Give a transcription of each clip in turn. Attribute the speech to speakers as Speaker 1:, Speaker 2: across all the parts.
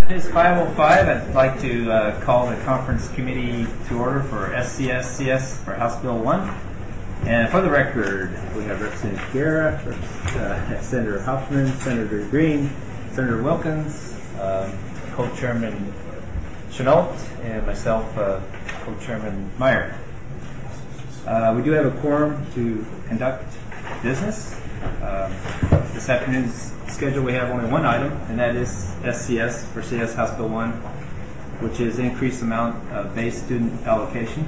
Speaker 1: It is 5:05. I'd like to call the conference committee to order for SCS-CS for House Bill 1. And for the record, we have Representative Guerra, Senator Hoffman, Senator Green, Senator Wilkins, Co-Chairman Chenault, and myself, Co-Chairman Meyer. We do have a quorum to conduct business. This afternoon's schedule, we have only one item, and that is SCS for CS House Bill 1, which is increased amount of base student allocation.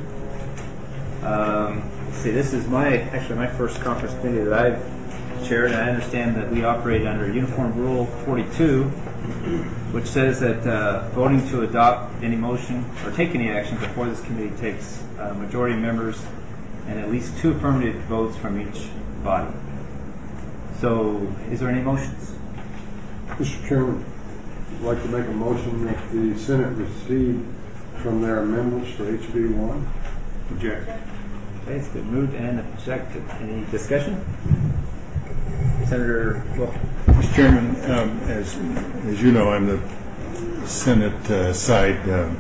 Speaker 1: This is my first conference committee that I've chaired, and I understand that we operate under Uniform Rule 42, which says that voting to adopt any motion or take any action before this committee takes majority members and at least 2 affirmative votes from each body. So, is there any motions?
Speaker 2: Mr. Chairman, I'd like to make a motion that the Senate receive from their amendments for HB 1.
Speaker 1: Object. Okay, it's been moved and objected. Any discussion? Senator Wilkins.
Speaker 3: Mr. Chairman, as you know, I'm the Senate side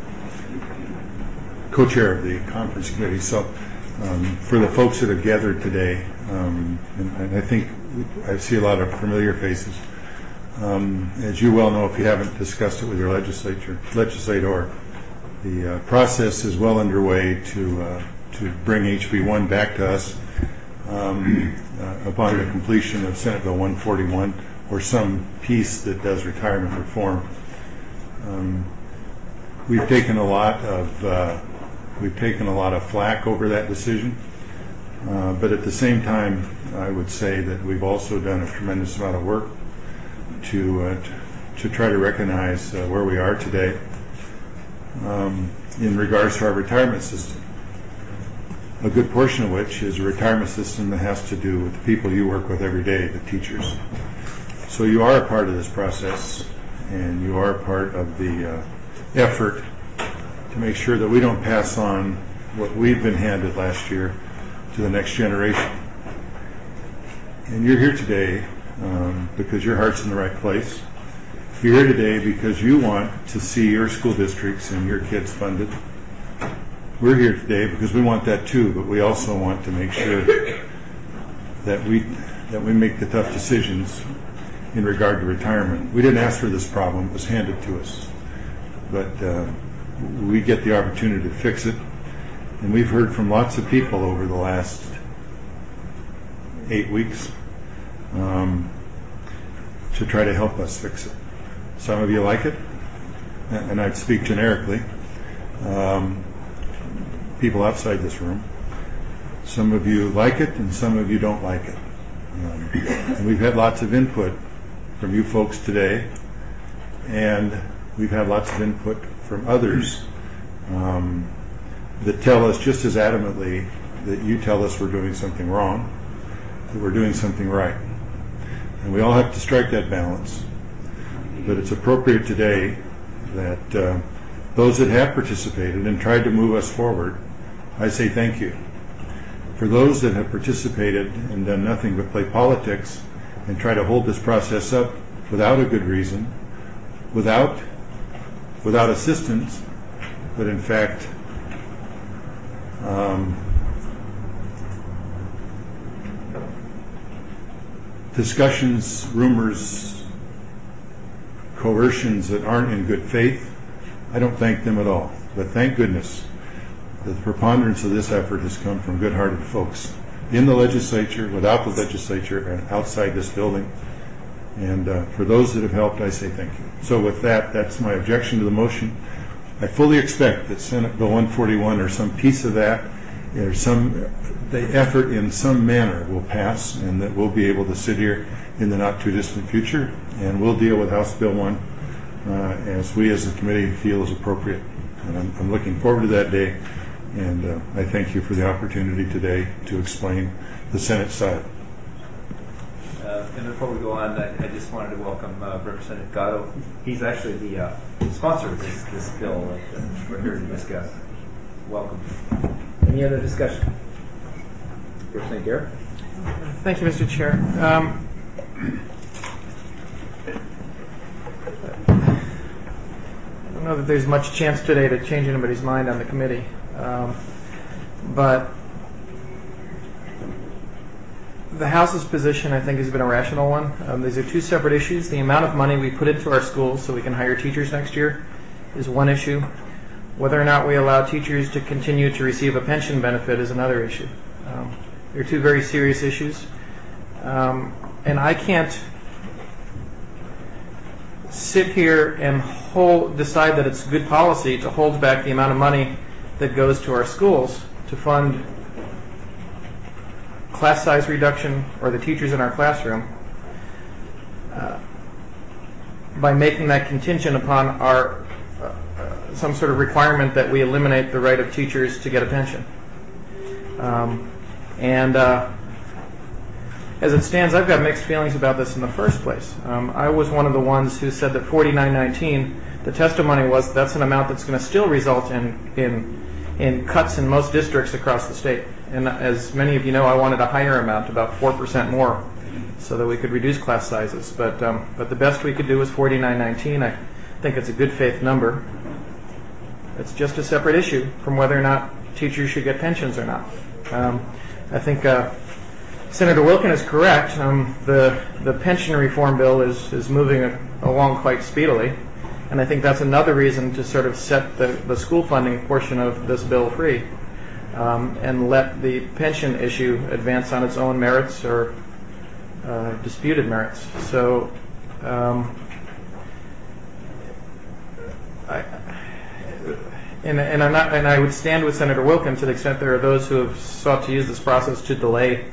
Speaker 3: co-chair of the conference committee. So, for the folks that have gathered today, and I think I see a lot of familiar faces. As you well know, if you haven't discussed it with your legislator, the process is well underway to bring HB 1 back to us upon the completion of Senate Bill 141 or some piece that does retirement reform. We've taken a lot of flack over that decision, but at the same time, I would say that we've also done a tremendous amount of work to try to recognize where we are today in regards to our retirement system. A good portion of which is a retirement system that has to do with the people you work with every day, the teachers. So you are a part of this process, and you are a part of the effort to make sure that we don't pass on what we've been handed last year to the next generation. And you're here today because your heart's in the right place. You're here today because you want to see your school districts and your kids funded. We're here today because we want that too, but we also want to make sure that we make the tough decisions in regard to retirement. We didn't ask for this problem, it was handed to us. But we get the opportunity to fix it. And we've heard from lots of people over the last 8 weeks to try to help us fix it. Some of you like it, and I'd speak generically. People outside this room. Some of you like it, and some of you don't like it. And we've had lots of input from you folks today, and we've had lots of input from others that tell us just as adamantly that you tell us we're doing something wrong, that we're doing something right. And we all have to strike that balance. But it's appropriate today that those that have participated and tried to move us forward, I say thank you. For those that have participated and done nothing but play politics and try to hold this process up without a good reason, without assistance, but in fact discussions, rumors, coercions that aren't in good faith, I don't thank them at all. But thank goodness that the preponderance of this effort has come from good-hearted folks in the legislature, without the legislature, and outside this building. And for those that have helped, I say thank you. So with that, that's my objection to the motion. I fully expect that Senate Bill 141 or some piece of that, or the effort in some manner will pass, and that we'll be able to sit here in the not-too-distant future, and we'll deal with House Bill 1 as we as a committee feel is appropriate. And I'm looking forward to that day, and I thank you for the opportunity today to explain the Senate side.
Speaker 1: And before we go on, I just wanted to welcome Representative Gatto. He's actually the sponsor of this bill that we're here to discuss. Welcome. Any other discussion? Representative Garrett.
Speaker 4: Thank you, Mr. Chair. know that there's much chance today to change anybody's mind on the committee, but the House's position, I think, has been a rational one. These are two separate issues. The amount of money we put into our schools so we can hire teachers next year is one issue. Whether or not we allow teachers to continue to receive a pension benefit is another issue. They're two very serious issues. And I can't sit here and decide that it's good policy to hold back the amount of money that goes to our schools to fund class size reduction or the teachers in our classroom by making that contingent upon our some sort of requirement that we eliminate the right of teachers to get a pension. As it stands, I've got mixed feelings about this in the first place. I was one of the ones who said that $49.19, the testimony was that's an amount that's going to still result in cuts in most districts across the state. And as many of you know, I wanted a higher amount, about 4% more, so that we could reduce class sizes. But the best we could do was $49.19. I think it's a good faith number. It's just a separate issue from whether or not teachers should get pensions or not. I think Senator Wilkin is correct. The pension reform bill is moving along quite speedily, and I think that's another reason to sort of set the school funding portion of this bill free and let the pension issue advance on its own merits or disputed merits. So I would stand with Senator Wilkin to the extent there are those who have sought to use this process to delay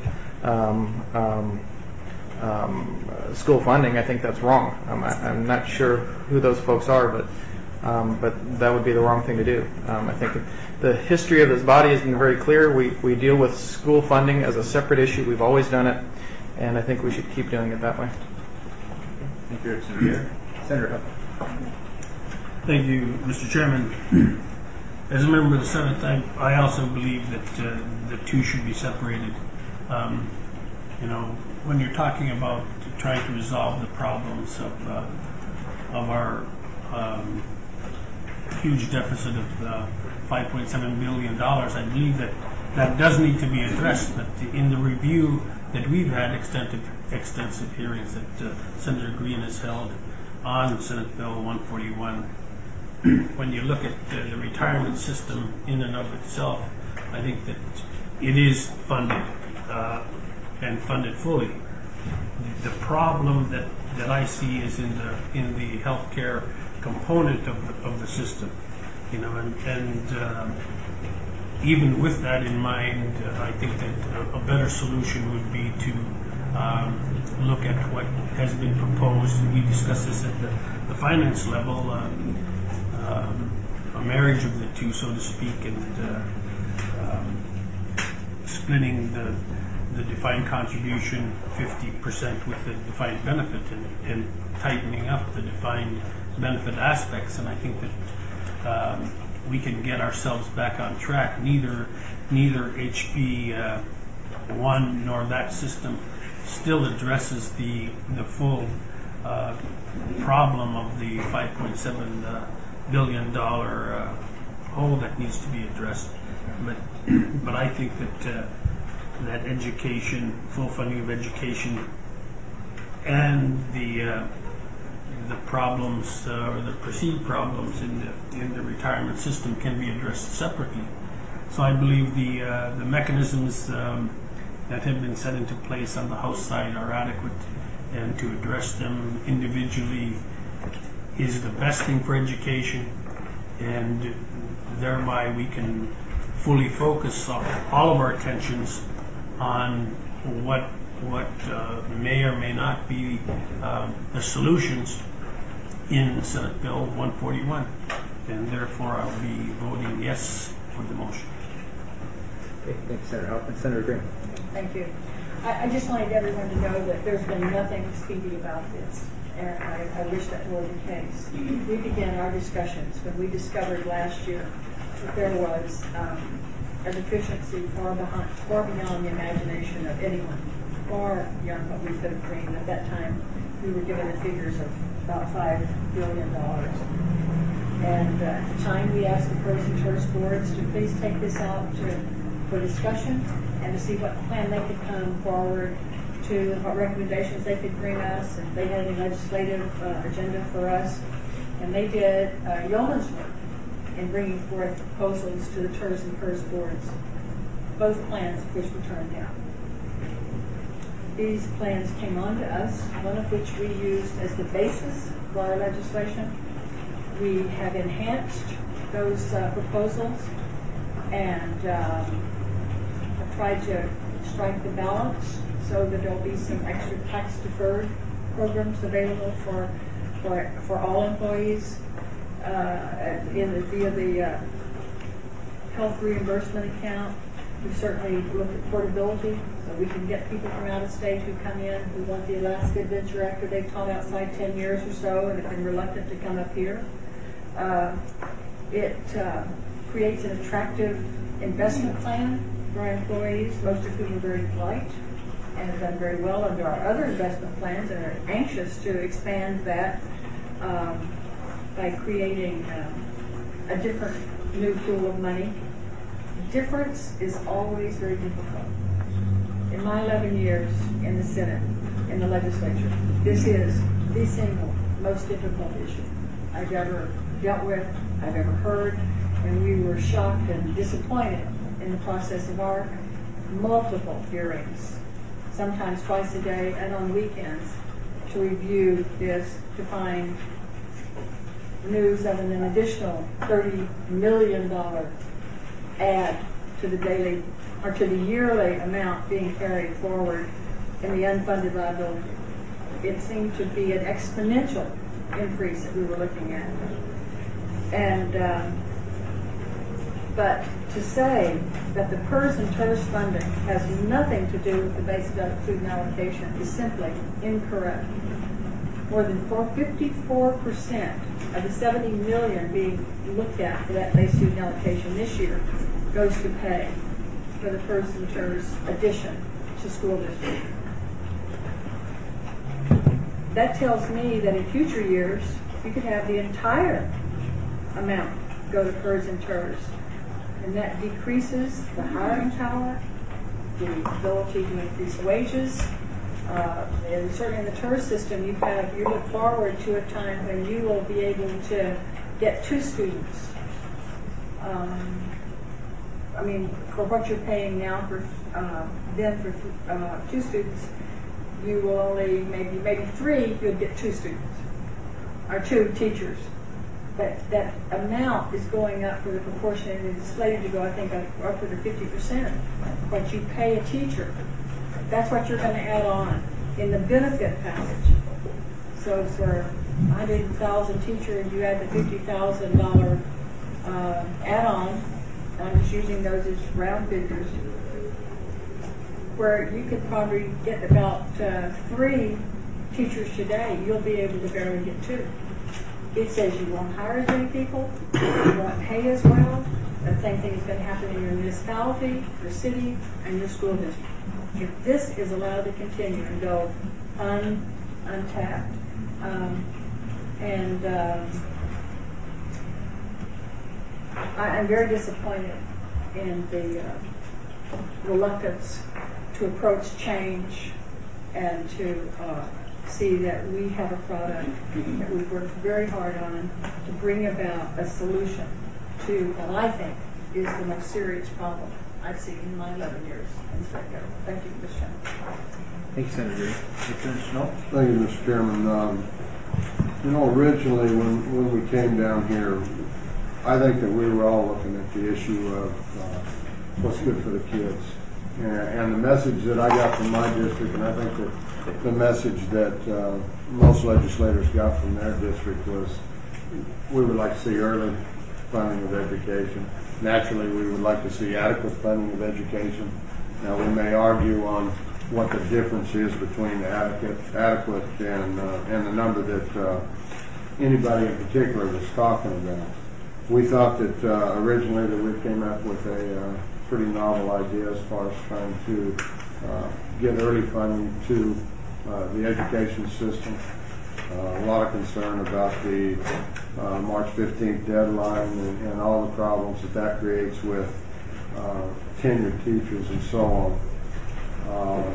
Speaker 4: school funding. I think that's wrong. I'm not sure who those folks are, but that would be the wrong thing to do. I think the history of this body has been very clear. We deal with school funding as a separate issue. We've always done it, and I think we should keep doing it that way.
Speaker 1: Thank you, Senator Huff.
Speaker 5: Thank you, Mr. Chairman. As a member of the Senate, I also believe that the two should be separated. When you're talking about trying to resolve the problems of our huge deficit of $5.7 billion, I believe that does need to be addressed. But in the review that we've had extensive hearings that Senator Green has held on Senate Bill 141, when you look at the retirement system in and of itself, I think that it is funded and funded fully. The problem that I see is in the healthcare component of the system, and even with that in mind, I think that a better solution would be to look at what has been proposed. We discussed this at the finance level, a marriage of the two, so to speak, and splitting the defined contribution 50% with the defined benefit and tightening up the defined benefit aspects. And I think that we can get ourselves back on track. Neither HB 1 nor that system still addresses the full problem of the $5.7 billion hole that needs to be addressed. But I think that education, full funding of education, and the problems or the perceived problems in the retirement system can be addressed separately. So I believe the mechanisms that have been set into place on the House side are adequate, and to address them individually is the best thing for education, and thereby we can fully focus all of our attentions on what may or may not be the solutions in Senate Bill 141, and therefore I'll be voting yes for the motion.
Speaker 1: Okay, thanks, Senator Hoffman. Senator Green.
Speaker 6: Thank you. I just wanted everyone to know that there's been nothing speedy about this, and I wish that were the case. We began our discussions when we discovered last year that there was a deficiency far beyond the imagination of anyone, far beyond what we could have dreamed. At that time, we were given the figures of about $5 billion. And at the time, we asked the PERS and TERS boards to please take this out for discussion and to see what plan they could come forward to, what recommendations they could bring us, if they had any legislative agenda for us. And they did yeoman's work in bringing forth proposals to the TERS and PERS boards, both plans of which were turned down. These plans came on to us, one of which we used as the basis for our legislation. We have enhanced those proposals and have tried to strike the balance so that there'll be some extra tax deferred programs available for all employees via the health reimbursement account. We certainly look at portability, so we can get people from out of state who come in who want the Alaska adventure after they've taught outside 10 years or so and have been reluctant to come up here. It creates an attractive investment plan for our employees, most of whom are very polite and have done very well under our other investment plans and are anxious to expand that by creating a different new pool of money. Difference is always very difficult. In my 11 years in the Senate, in the legislature, this is the single most difficult issue I've ever dealt with, I've ever heard, and we were shocked and disappointed in the process of our multiple hearings, sometimes twice a day and on weekends, to review this, to find news of an additional $30 million add to the daily or to the yearly amount being carried forward in the unfunded liability. It seemed to be an exponential increase that we were looking at. And but to say that the PERS and TERS funding has nothing to do with the base student allocation is simply incorrect. More than 54% of the $70 million being looked at for that base student allocation this year goes to pay for the PERS and TERS addition to school district. That tells me that in future years, you could have the entire amount go to PERS and TERS. And that decreases the hiring power, the ability to increase wages. And certainly in the TERS system, you look forward to a time when you will be able to get 2 students. I mean, for what you're paying now for 2 students, you will only maybe 3. You'll get 2 students or 2 teachers. But that amount is going up for the proportion, and it's slated to go, I think, up to the 50%. What you pay a teacher, that's what you're going to add on in the benefit package. So for 100,000 teacher, you add the $50,000 add-on. I'm just using those as round figures, where you could probably get about 3 teachers today. You'll be able to barely get 2. It says you won't hire as many people, you won't pay as well. The same thing is going to happen in your municipality, your city, and your school district. If this is allowed to continue and go untapped, I'm very disappointed in the reluctance to approach change and to see that we have a product that we've worked very hard on to bring about a solution to what I think is the most serious problem I've seen in my 11 years in state government. Thank you, Mr. Chairman.
Speaker 1: Thank you, Senator Reed. Senator Schnoll?
Speaker 2: Thank you, Mr. Chairman. Originally when we came down here, I think that we were all looking at the issue of what's good for the kids. And the message that I got from my district, and I think that the message that most legislators got from their district was we would like to see early funding of education. Naturally, we would like to see adequate funding of education. Now, we may argue on what the difference is between adequate and the number that anybody in particular was talking about. We thought that originally that we came up with a pretty novel idea as far as trying to get early funding to the education system. A lot of concern about the March 15th deadline and all the problems that creates with tenured teachers and so on.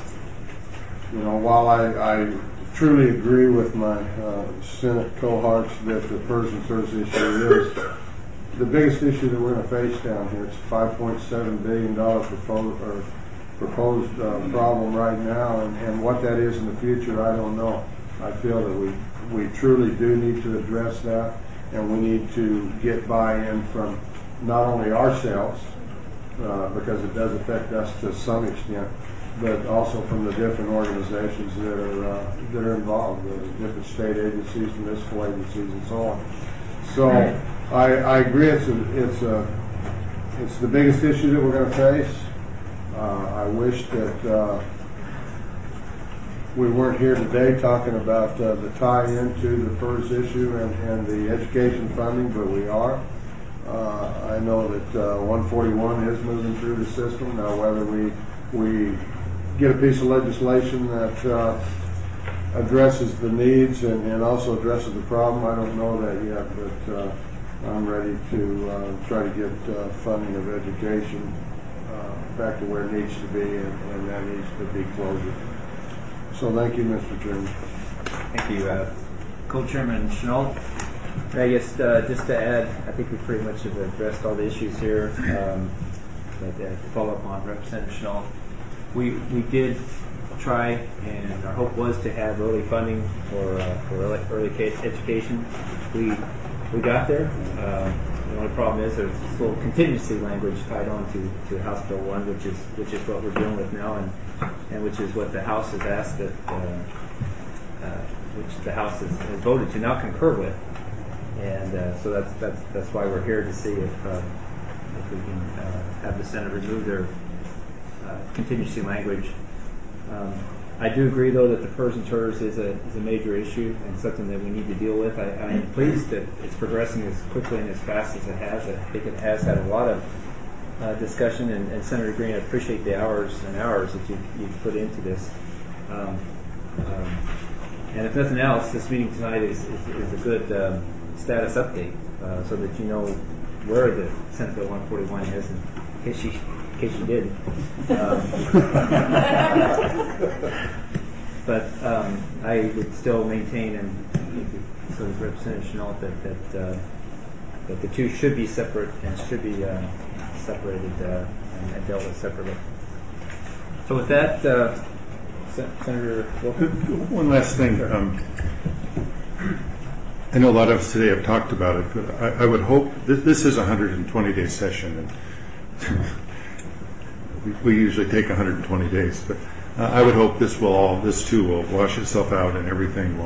Speaker 2: While I truly agree with my Senate cohorts that the PERS and TERS issue is the biggest issue that we're going to face down here. It's a $5.7 billion proposed problem right now, and what that is in the future, I don't know. I feel that we truly do need to address that, and we need to get buy-in from not only ourselves, because it does affect us to some extent, but also from the different organizations that are involved, the different state agencies, municipal agencies, and so on. So I agree it's the biggest issue that we're going to face. I wish that we weren't here today talking about the tie-in to the PERS issue and the education funding, but we are. I know that 141 is moving through the system. Now, whether we get a piece of legislation that addresses the needs and also addresses the problem, I don't know that yet, but I'm ready to try to get funding of education back to where it needs to be, and that needs to be closer. So thank you, Mr. Chairman.
Speaker 1: Thank you, Co-Chairman Chenault. I guess just to add, I think we pretty much have addressed all the issues here. But to follow up on Representative Chenault, we did try, and our hope was to have early funding for early education. We got there. The only problem is there's this little contingency language tied on to House Bill 1, which is what we're dealing with now, and which is what the House has asked that, which the House has voted to now concur with, and so that's why we're here, to see if we can have the Senate remove their contingency language. I do agree, though, that the PERS and TERS is a major issue and something that we need to deal with. I am pleased that it's progressing as quickly and as fast as it has. I think it has had a lot of discussion, and Senator Green, I appreciate the hours and hours that you've put into this. And if nothing else, this meeting tonight is a good status update, so that you know where the Senate Bill 141 is, in case you didn't. But I would still maintain, and so does Representative Chenault, that the two should be separate and should be separated and dealt with separately. So with that, Senator Wilson.
Speaker 3: One last thing. I know a lot of us today have talked about it, but I would hope this is a 120-day session, and we usually take 120 days, but I would hope this too will wash itself out, and everything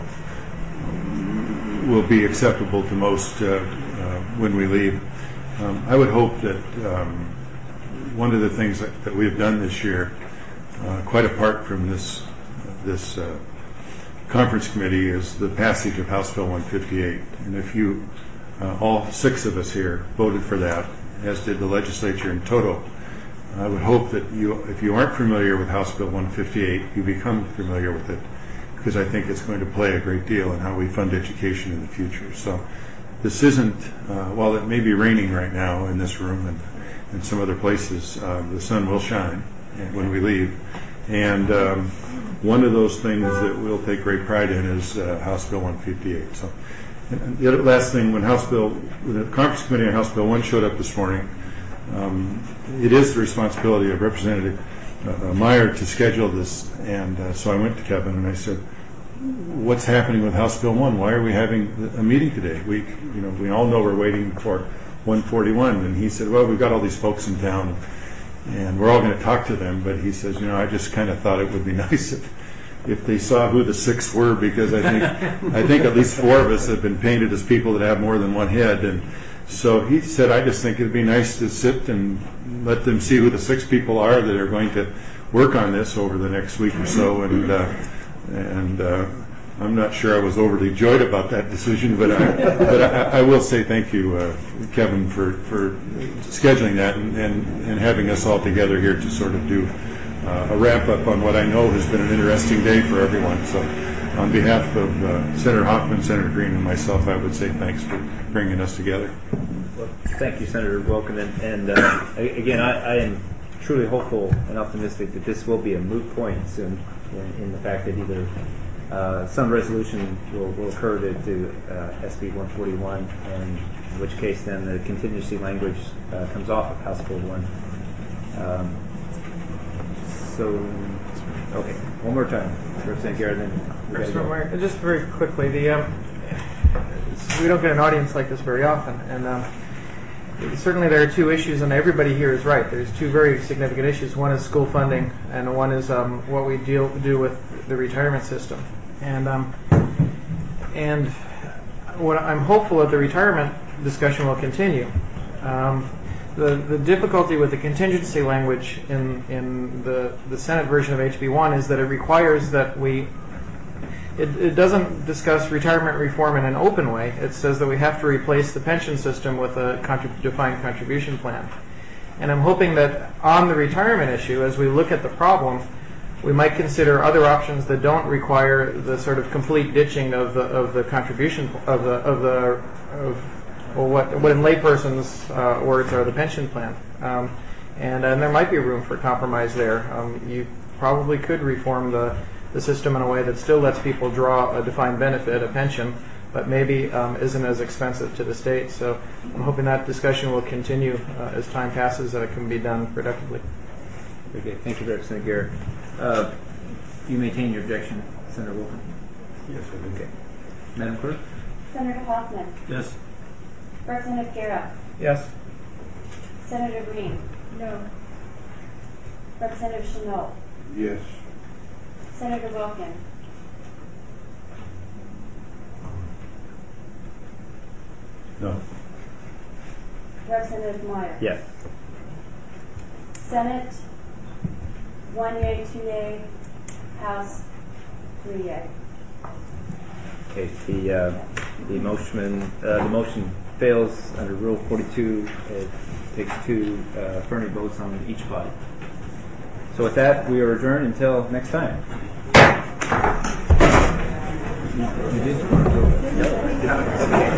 Speaker 3: will be acceptable to most when we leave. I would hope that one of the things that we have done this year, quite apart from this conference committee, is the passage of House Bill 158. And if you, all 6 of us here, voted for that, as did the legislature in total, I would hope that if you aren't familiar with House Bill 158, you become familiar with it, because I think it's going to play a great deal in how we fund education in the future. So this isn't, while it may be raining right now in this room and some other places, the sun will shine when we leave. And one of those things that we'll take great pride in is House Bill 158. So, and the other last thing, when the conference committee on House Bill 1 showed up this morning, it is the responsibility of Representative Meyer to schedule this, and so I went to Kevin and I said, "What's happening with House Bill 1? Why are we having a meeting today? We all know we're waiting for 141." And he said, "Well, we've got all these folks in town, and we're all going to talk to them." But he says, I just kind of thought it would be nice if they saw who the 6 were, because I think at least 4 of us have been painted as people that have more than one head. And so he said, "I just think it'd be nice to sit and let them see who the 6 people are that are going to work on this over the next week or so." And I'm not sure I was overly joyed about that decision, but I will say thank you, Kevin, for scheduling that and having us all together here to sort of do a wrap-up on what I know has been an interesting day for everyone. So on behalf of Senator Hoffman, Senator Green, and myself, I would say thanks for bringing us together.
Speaker 1: Well, thank you, Senator Wilken. And again, I am truly hopeful and optimistic that this will be a moot point soon in the fact that either some resolution will occur to SB 141, and in which case then the contingency language comes off of House Bill 1. Okay, one more time. Representative Guerra, then we gotta go.
Speaker 4: Just very quickly, we don't get an audience like this very often, and certainly there are two issues, and everybody here is right. There's two very significant issues. One is school funding, and one is what we do with the retirement system. And what I'm hopeful that the retirement discussion will continue. The difficulty with the contingency language in the Senate version of HB1 is that it requires that it doesn't discuss retirement reform in an open way. It says that we have to replace the pension system with a defined contribution plan. And I'm hoping that on the retirement issue, as we look at the problem, we might consider other options that don't require the sort of complete ditching of the contribution what in layperson's words are the pension plan. And there might be room for compromise there. You probably could reform the system in a way that still lets people draw a defined benefit, a pension, but maybe isn't as expensive to the state. So I'm hoping that discussion will continue as time passes and it can be done productively.
Speaker 1: Okay, thank you, Representative Guerra. You maintain your objection, Senator Wilken?
Speaker 3: Yes, I do.
Speaker 1: Okay. Madam Clerk?
Speaker 7: Senator Hoffman.
Speaker 5: Yes.
Speaker 7: Representative Guerra.
Speaker 4: Yes.
Speaker 7: Senator Green.
Speaker 6: No.
Speaker 7: Representative Chenault.
Speaker 2: Yes.
Speaker 7: Senator Wilken.
Speaker 3: No.
Speaker 7: Representative Meyer.
Speaker 1: Yes.
Speaker 7: Senate, 1 yea, 2 yea. House, 3 yea.
Speaker 1: Okay. The motion fails under Rule 42. It takes 2 affirmative votes on each body. So with that, we are adjourned until next time. You did? No. Okay.